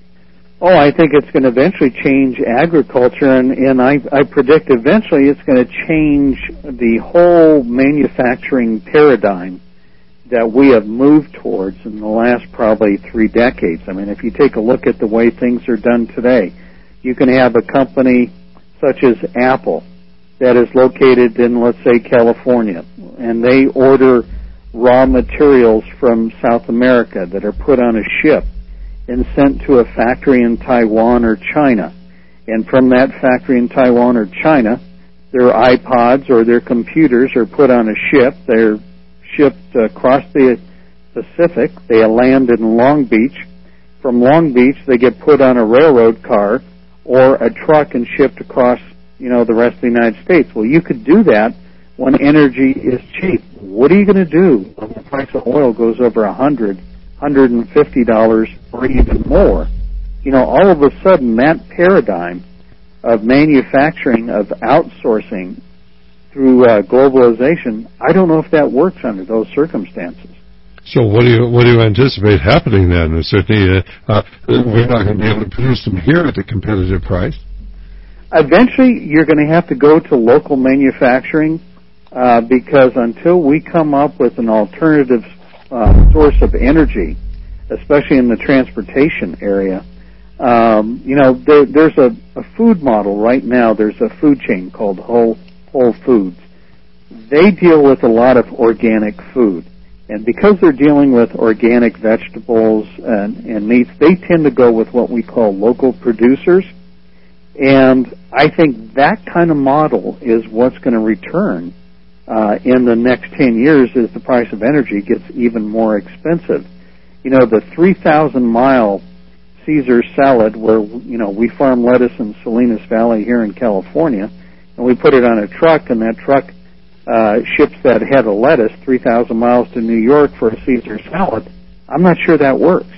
Oh, I think it's going to eventually change agriculture, and, and I, I predict eventually it's going to change the whole manufacturing paradigm that we have moved towards in the last probably three decades. I mean, if you take a look at the way things are done today, you can have a company such as Apple that is located in, let's say, California, and they order raw materials from South America that are put on a ship and sent to a factory in Taiwan or China. And from that factory in Taiwan or China, their iPods or their computers are put on a ship. They're shipped across the Pacific. They land in Long Beach. From Long Beach, they get put on a railroad car or a truck and shipped across, you know, the rest of the United States. Well, you could do that when energy is cheap. What are you going to do when the price of oil goes over a hundred, hundred and fifty dollars or even more? You know, all of a sudden, that paradigm of manufacturing, of outsourcing through uh, globalization, I don't know if that works under those circumstances. So what do you what do you anticipate happening then? Certainly, uh, uh, we're not going to be able to produce them here at a competitive price. Eventually, you're going to have to go to local manufacturing uh, because until we come up with an alternative uh, source of energy, especially in the transportation area, um, you know, there, there's a, a food model right now. There's a food chain called Whole, Whole Foods. They deal with a lot of organic food. And because they're dealing with organic vegetables and, and meats, they tend to go with what we call local producers. And I think that kind of model is what's going to return uh, in the next ten years as the price of energy gets even more expensive. You know, the three thousand mile Caesar salad where, you know, we farm lettuce in Salinas Valley here in California, and we put it on a truck, and that truck uh, ships that head of lettuce three thousand miles to New York for a Caesar salad. I'm not sure that works.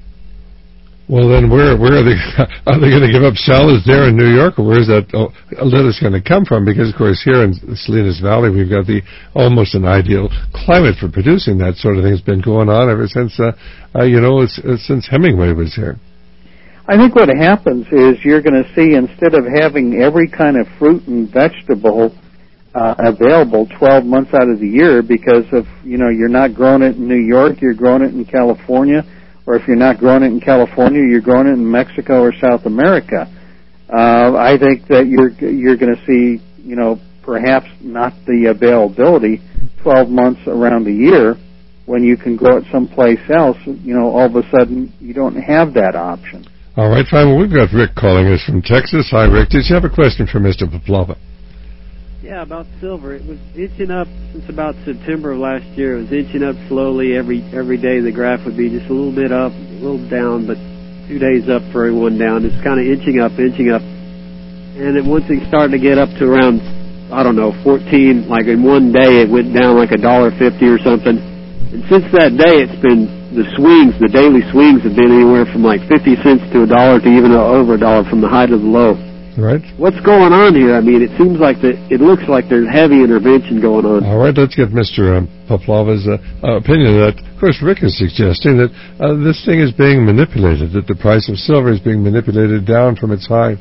Well, then where where are they are they going to give up salads there in New York, or where is that oh, lettuce going to come from? Because, of course, here in Salinas Valley, we've got the almost an ideal climate for producing that sort of thing. It's been going on ever since, uh, uh, you know, it's, it's since Hemingway was here. I think what happens is you're going to see, instead of having every kind of fruit and vegetable uh, available twelve months out of the year because of, you know, you're not growing it in New York, you're growing it in California, or if you're not growing it in California, you're growing it in Mexico or South America. Uh, I think that you're you're going to see, you know, perhaps not the availability twelve months around the year when you can grow it someplace else. You know, all of a sudden you don't have that option. All right, fine. Well, we've got Rick calling us from Texas. Hi, Rick. Did you have a question for Mister Poplava? Yeah, about silver. It was inching up since about September of last year. It was inching up slowly every every day. The graph would be just a little bit up, a little down, but two days up for every one down. It's kind of inching up, inching up. And it, once it started to get up to around, I don't know, fourteen, like in one day it went down like a dollar fifty or something. And since that day, it's been, the swings, the daily swings have been anywhere from like fifty cents to a dollar to even over a dollar from the high to the low. Right. What's going on here? I mean, it seems like the, it looks like there's heavy intervention going on. All right, let's get Mister Um, Poplava's uh, uh, opinion. That, of course, Rick is suggesting that uh, this thing is being manipulated, that the price of silver is being manipulated down from its high.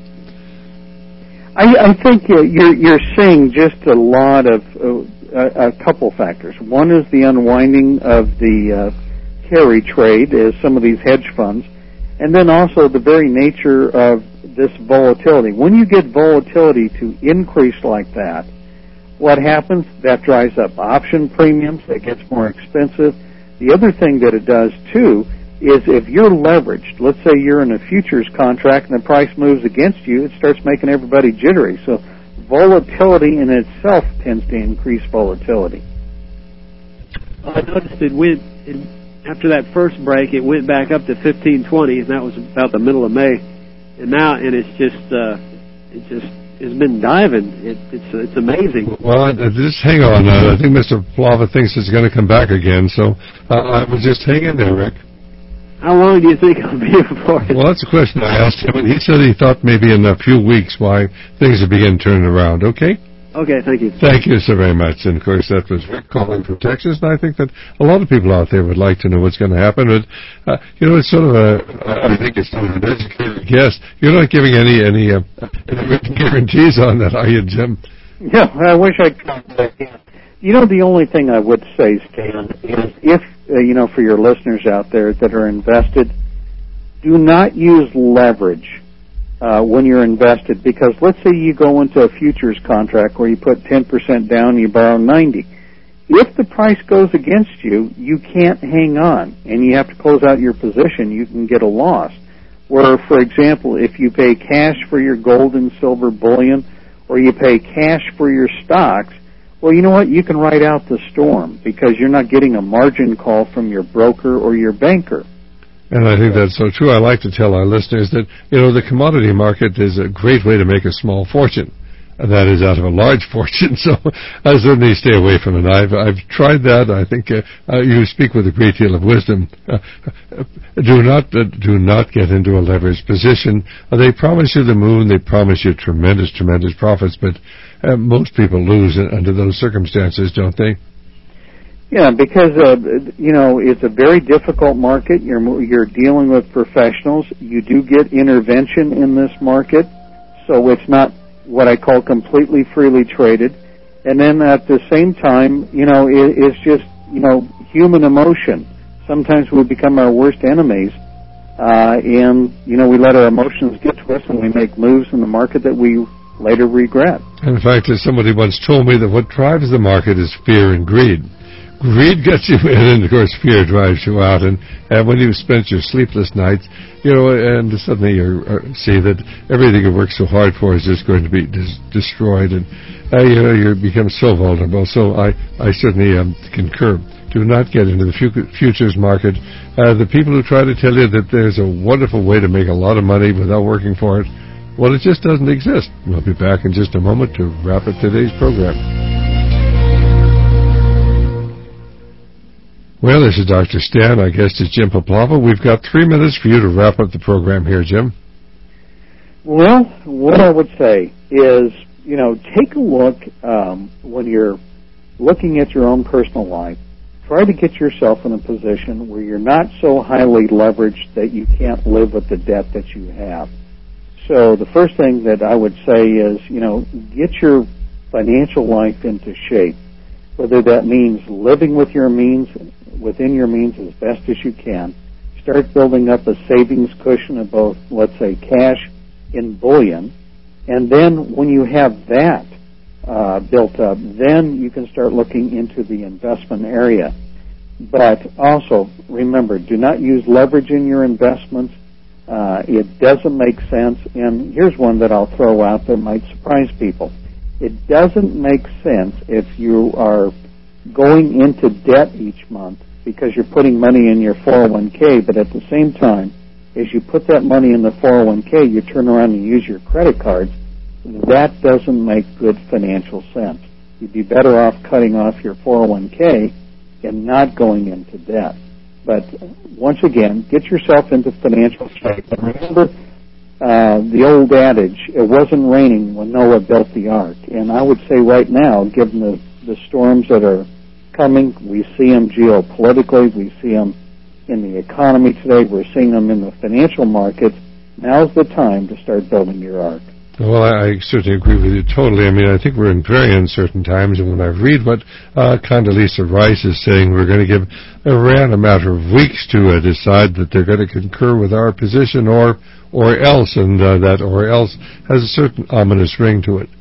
I, I think uh, you're you're seeing just a lot of uh, a, a couple factors. One is the unwinding of the uh, carry trade as some of these hedge funds, and then also the very nature of this volatility. When you get volatility to increase like that, what happens? That dries up option premiums. It gets more expensive. The other thing that it does, too, is if you're leveraged, let's say you're in a futures contract and the price moves against you, it starts making everybody jittery. So volatility in itself tends to increase volatility. Well, I noticed it went, it, after that first break, it went back up to fifteen twenty, and that was about the middle of May. And now, and it's just, uh, it just, it's been diving. It, it's it's amazing. Well, uh, just hang on. Uh, I think Mister Poplava thinks it's going to come back again, so uh, I will just hang in there, Rick. How long do you think it'll be before it? Well, that's a question I asked him, and he said he thought maybe in a few weeks why things would begin turning around. Okay? Okay, thank you. Thank you so very much. And, of course, that was Rick calling from Texas, and I think that a lot of people out there would like to know what's going to happen. But, uh, you know, it's sort of a, I think it's sort of an educated guess. You're not giving any any, uh, any written guarantees on that, are you, Jim? Yeah, I wish I could. You know, the only thing I would say, Stan, is if, uh, you know, for your listeners out there that are invested, do not use leverage Uh, when you're invested, because let's say you go into a futures contract where you put ten percent down and you borrow ninety. If the price goes against you, you can't hang on, and you have to close out your position. You can get a loss. Where, for example, if you pay cash for your gold and silver bullion, or you pay cash for your stocks, well, you know what? You can ride out the storm because you're not getting a margin call from your broker or your banker. And I think that's so true. I like to tell our listeners that, you know, the commodity market is a great way to make a small fortune. And that is out of a large fortune. So I certainly stay away from it. I've, I've tried that. I think uh, uh, you speak with a great deal of wisdom. Uh, do not uh, do not get into a leveraged position. Uh, they promise you the moon. They promise you tremendous, tremendous profits. But uh, most people lose under those circumstances, don't they? Yeah, because, uh, you know, it's a very difficult market. You're you're dealing with professionals. You do get intervention in this market, so it's not what I call completely freely traded. And then at the same time, you know, it, it's just, you know, human emotion. Sometimes we become our worst enemies, uh, and, you know, we let our emotions get to us and we make moves in the market that we later regret. In fact, as somebody once told me that what drives the market is fear and greed. Greed gets you in, and of course fear drives you out. And, and when you've spent your sleepless nights, you know, and suddenly you see that everything you worked so hard for is just going to be dis- destroyed, and uh, you know, you become so vulnerable. So I, I certainly um, concur. Do not get into the futures market. Uh, the people who try to tell you that there's a wonderful way to make a lot of money without working for it, well, it just doesn't exist. We'll be back in just a moment to wrap up today's program. Well, this is Doctor Stan. Our guest is Jim Poplava. We've got three minutes for you to wrap up the program here, Jim. Well, what I would say is, you know, take a look um, when you're looking at your own personal life. Try to get yourself in a position where you're not so highly leveraged that you can't live with the debt that you have. So the first thing that I would say is, you know, get your financial life into shape, whether that means living with your means, within your means as best as you can. Start building up a savings cushion of both, let's say, cash in bullion, and then when you have that uh, built up, then you can start looking into the investment area. But also, remember, do not use leverage in your investments. Uh, it doesn't make sense. And here's one that I'll throw out that might surprise people. It doesn't make sense if you are going into debt each month because you're putting money in your four oh one k, but at the same time, as you put that money in the four oh one k, you turn around and use your credit cards. That doesn't make good financial sense. You'd be better off cutting off your four oh one k and not going into debt. But once again, get yourself into financial shape. And remember uh, the old adage, it wasn't raining when Noah built the ark. And I would say right now, given the, the storms that are coming, we see them geopolitically, we see them in the economy today, we're seeing them in the financial markets. Now's the time to start building your ark. Well, I certainly agree with you totally. I mean, I think we're in very uncertain times, and when I read what uh, Condoleezza Rice is saying, we're going to give Iran a matter of weeks to uh, decide that they're going to concur with our position or or else, and uh, that or else has a certain ominous ring to it.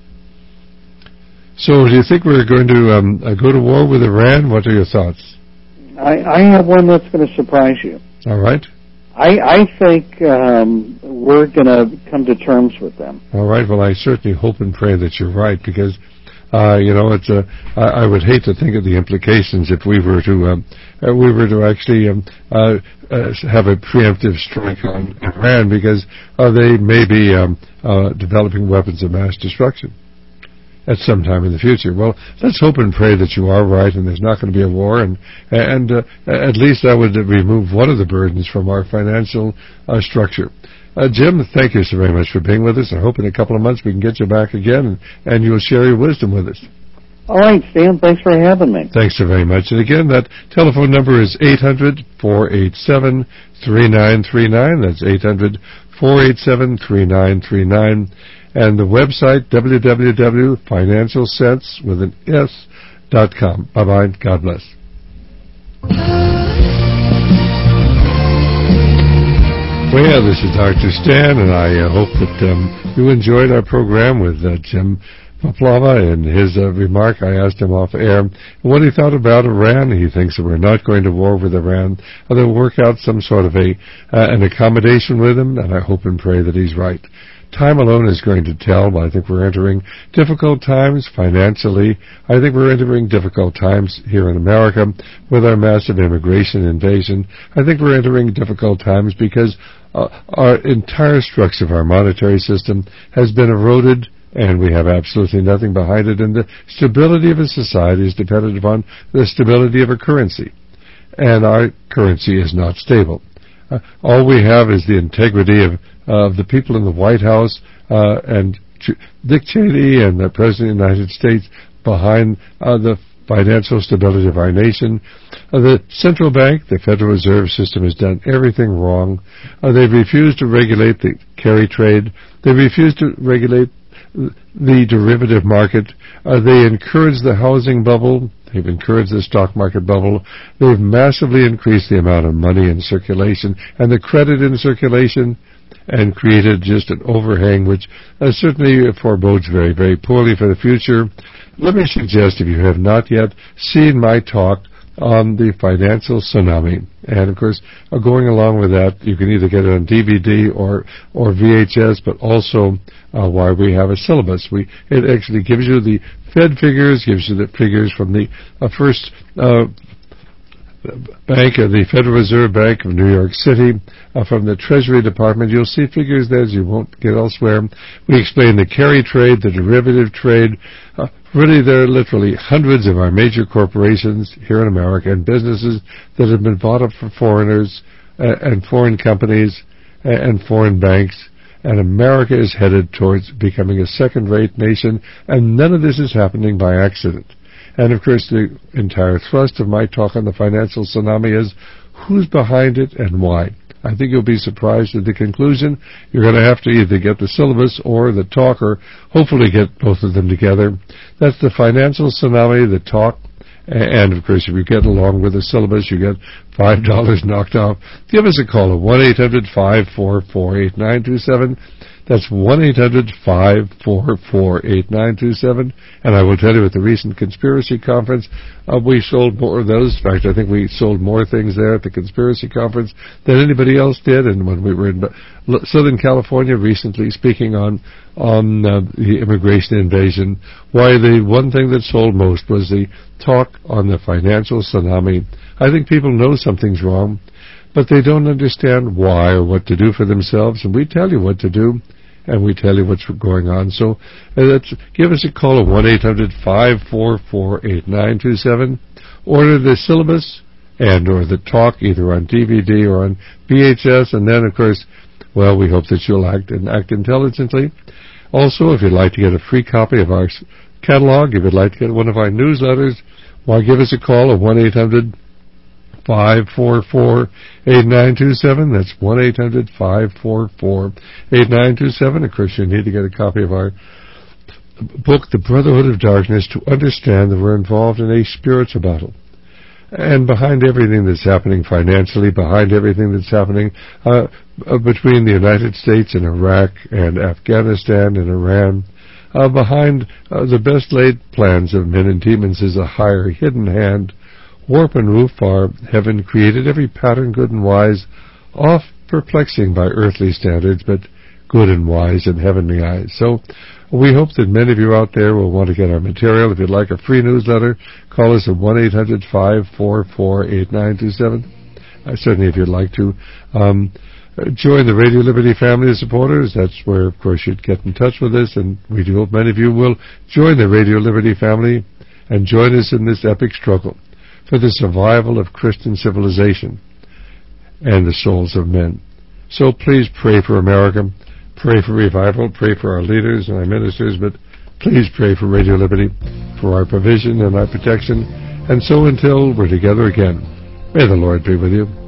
So do you think we're going to um, uh, go to war with Iran? What are your thoughts? I, I have one that's going to surprise you. All right. I, I think um, we're going to come to terms with them. All right. Well, I certainly hope and pray that you're right, because, uh, you know, it's a, I, I would hate to think of the implications if we were to um, uh, we were to actually um, uh, uh, have a preemptive strike on Iran, because uh, they may be um, uh, developing weapons of mass destruction at some time in the future. Well, let's hope and pray that you are right and there's not going to be a war, and and uh, at least that would remove one of the burdens from our financial uh, structure. Uh, Jim, thank you so very much for being with us. I hope in a couple of months we can get you back again, and, and you'll share your wisdom with us. All right, Stan, thanks for having me. Thanks so very much. And again, that telephone number is eight hundred, four eight seven, three nine three nine. That's eight hundred, four eight seven, three nine three nine. And the website, w w w dot financial sense with an S dot com. Bye-bye. God bless. Well, this is Doctor Stan, and I uh, hope that um, you enjoyed our program with uh, Jim Poplava. And his uh, remark, I asked him off air what he thought about Iran. He thinks that we're not going to war with Iran. They'll work out some sort of a uh, an accommodation with them, and I hope and pray that he's right. Time alone is going to tell, but I think we're entering difficult times financially. I think we're entering difficult times here in America with our massive immigration invasion. I think we're entering difficult times because uh, our entire structure of our monetary system has been eroded, and we have absolutely nothing behind it. And the stability of a society is dependent upon the stability of a currency. And our currency is not stable. Uh, all we have is the integrity of, uh, of the people in the White House uh, and Ch- Dick Cheney and the President of the United States behind uh, the financial stability of our nation. Uh, the central bank, the Federal Reserve System, has done everything wrong. Uh, they've refused to regulate the carry trade. They've refused to regulate the derivative market. Uh, they encourage the housing bubble. They've encouraged the stock market bubble. They've massively increased the amount of money in circulation and the credit in circulation, and created just an overhang which uh, certainly forebodes very, very poorly for the future. Let me suggest, if you have not yet seen my talk on the financial tsunami, and of course, uh, going along with that, you can either get it on D V D or or V H S, but also uh, why we have a syllabus. We it actually gives you the Fed figures, gives you the figures from the uh, first uh, Bank of the Federal Reserve Bank of New York City, uh, from the Treasury Department. You'll see figures there you won't get elsewhere. We explain the carry trade, the derivative trade. Uh, really, there are literally hundreds of our major corporations here in America and businesses that have been bought up for foreigners uh, and foreign companies uh, and foreign banks. And America is headed towards becoming a second-rate nation, and none of this is happening by accident. And, of course, the entire thrust of my talk on the financial tsunami is who's behind it and why. I think you'll be surprised at the conclusion. You're going to have to either get the syllabus or the talk, or hopefully get both of them together. That's the financial tsunami, the talk, and, of course, if you get along with the syllabus, you get five dollars knocked off. Give us a call at one eight hundred five four four eight nine two seven. That's one eight hundred five four four eight nine two seven. And I will tell you, at the recent conspiracy conference, uh, we sold more of those. In fact, I think we sold more things there at the conspiracy conference than anybody else did. And when we were in Southern California recently speaking on on uh, the immigration invasion, why the one thing that sold most was the talk on the financial tsunami. I think people know something's wrong, but they don't understand why or what to do for themselves. And we tell you what to do, and we tell you what's going on. So uh, let's give us a call at one eight hundred five four four eight nine two seven. Order the syllabus and or the talk either on D V D or on V H S. And then, of course, well, we hope that you'll act and act intelligently. Also, if you'd like to get a free copy of our catalog, if you'd like to get one of our newsletters, why, give us a call at one eight hundred five four four eight nine two seven. That's one eight hundred five four four eight nine two seven. Of course, you need to get a copy of our book, The Brotherhood of Darkness, to understand that we're involved in a spiritual battle. And behind everything that's happening financially, behind everything that's happening uh, uh, between the United States and Iraq and Afghanistan and Iran, uh, behind uh, the best laid plans of men and demons is a higher hidden hand. Warp and woof, our heaven created every pattern good and wise, oft perplexing by earthly standards, but good and wise in heavenly eyes. So we hope that many of you out there will want to get our material. If you'd like a free newsletter, call us at one eight hundred five four four eight nine two seven. Uh, certainly, if you'd like to um, join the Radio Liberty family of supporters, that's where, of course, you'd get in touch with us, and we do hope many of you will join the Radio Liberty family and join us in this epic struggle for the survival of Christian civilization and the souls of men. So please pray for America, pray for revival, pray for our leaders and our ministers, but please pray for Radio Liberty, for our provision and our protection. And so until we're together again, may the Lord be with you.